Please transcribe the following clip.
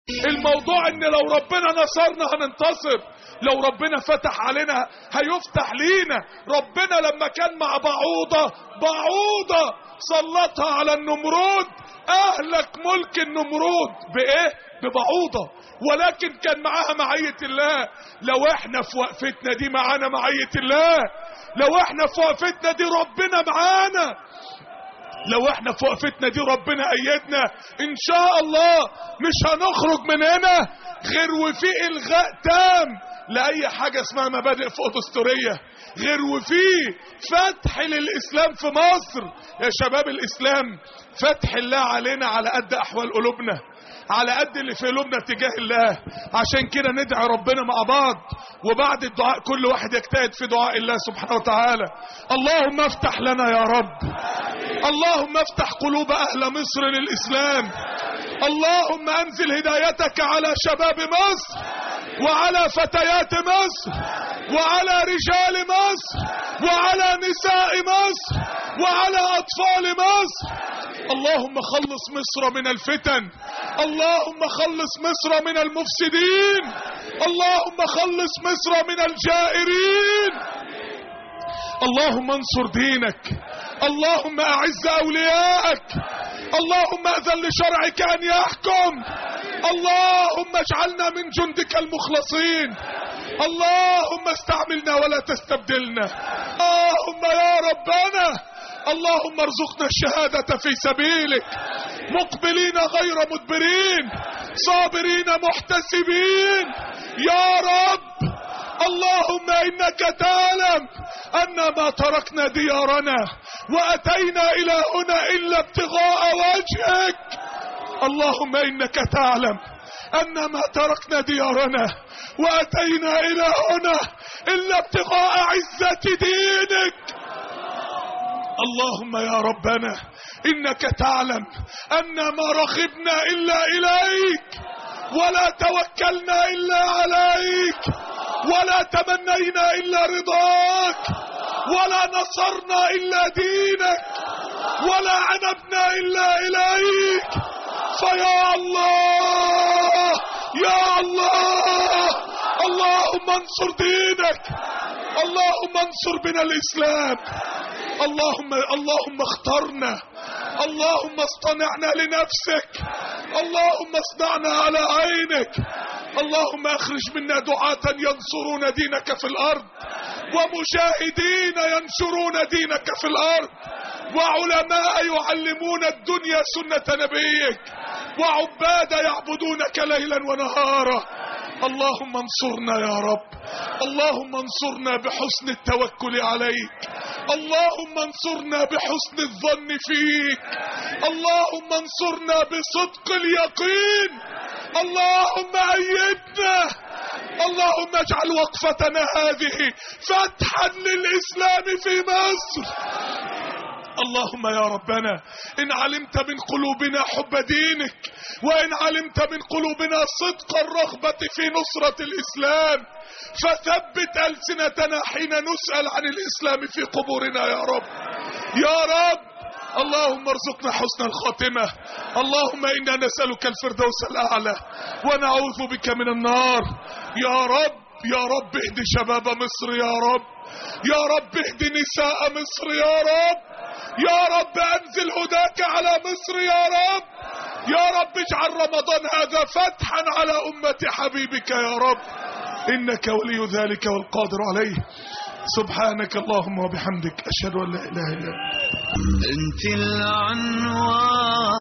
الموضوع ان لو ربنا نصرنا هننتصر، لو ربنا فتح علينا هيفتح لينا. ربنا لما كان مع بعوضة سلطها على النمرود، اهلك ملك النمرود بايه؟ ببعوضة، ولكن كان معاها معية الله. لو احنا في وقفتنا دي معانا معية الله، لو احنا في وقفتنا دي ربنا معانا، لو احنا في وقفتنا دي ربنا ايدنا ان شاء الله. مش هنخرج من هنا غير وفي الغاء تام لاي حاجة اسمها مبادئ فوتوستورية، غير وفي فتح للاسلام في مصر. يا شباب الاسلام فتح الله علينا على قد احوال قلوبنا، على قد اللي في قلوبنا تجاه الله. عشان كده ندعي ربنا مع بعض، وبعد الدعاء كل واحد يجتهد في دعاء الله سبحانه وتعالى. اللهم افتح لنا يا رب، اللهم افتح قلوب اهل مصر للاسلام. اللهم انزل هدايتك على شباب مصر وعلى فتيات مصر وعلى رجال مصر وعلى نساء مصر وعلى اطفال مصر. اللهم خلص مصر من الفتن، اللهم خلص مصر من المفسدين، اللهم خلص مصر من الجائرين. اللهم انصر دينك، اللهم اعز اولياءك، اللهم اذن لشرعك ان يحكم، اللهم اجعلنا من جندك المخلصين، اللهم استعملنا ولا تستبدلنا. اللهم يا ربنا اللهم ارزقنا الشهادة في سبيلك، مقبلين غير مدبرين، صابرين محتسبين يا رب. اللهم انك تعلم ان ما تركنا ديارنا واتينا الى هنا الا ابتغاء وجهك. اللهم انك تعلم ان ما تركنا ديارنا واتينا الى هنا الا ابتغاء عزة دينك. اللهم يا ربنا انك تعلم ان ما رغبنا الا اليك، ولا توكلنا الا عليك، ولا تمنينا الا رضاك، ولا نصرنا الا دينك، ولا عنبنا الا اليك. فيا الله يا الله، اللهم انصر دينك، اللهم انصر بنا الاسلام. اللهم اخترنا، اللهم اصطنعنا لنفسك، اللهم اصنعنا على عينك. اللهم اخرج منا دعاة ينصرون دينك في الارض، ومجاهدين ينشرون دينك في الارض، وعلماء يعلمون الدنيا سنة نبيك، وعباد يعبدونك ليلا ونهارا. اللهم انصرنا يا رب، اللهم انصرنا بحسن التوكل عليك، اللهم انصرنا بحسن الظن فيك، اللهم انصرنا بصدق اليقين، اللهم أيدنا، اللهم اجعل وقفتنا هذه فتحا للإسلام في مصر. اللهم يا ربنا إن علمت من قلوبنا حب دينك، وإن علمت من قلوبنا صدق الرغبة في نصرة الإسلام، فثبت ألسنتنا حين نسأل عن الإسلام في قبورنا يا رب. يا رب اللهم ارزقنا حسن الخاتمة. اللهم إنا نسألك الفردوس الأعلى ونعوذ بك من النار. يا رب يا رب اهد شباب مصر يا رب، يا رب اهد نساء مصر يا رب، يا رب انزل هداك على مصر يا رب، يا رب اجعل رمضان هذا فتحا على أمة حبيبك يا رب، إنك ولي ذلك والقادر عليه. سبحانك اللهم وبحمدك، أشهد أن لا إله إلا أنت. أنت العنوان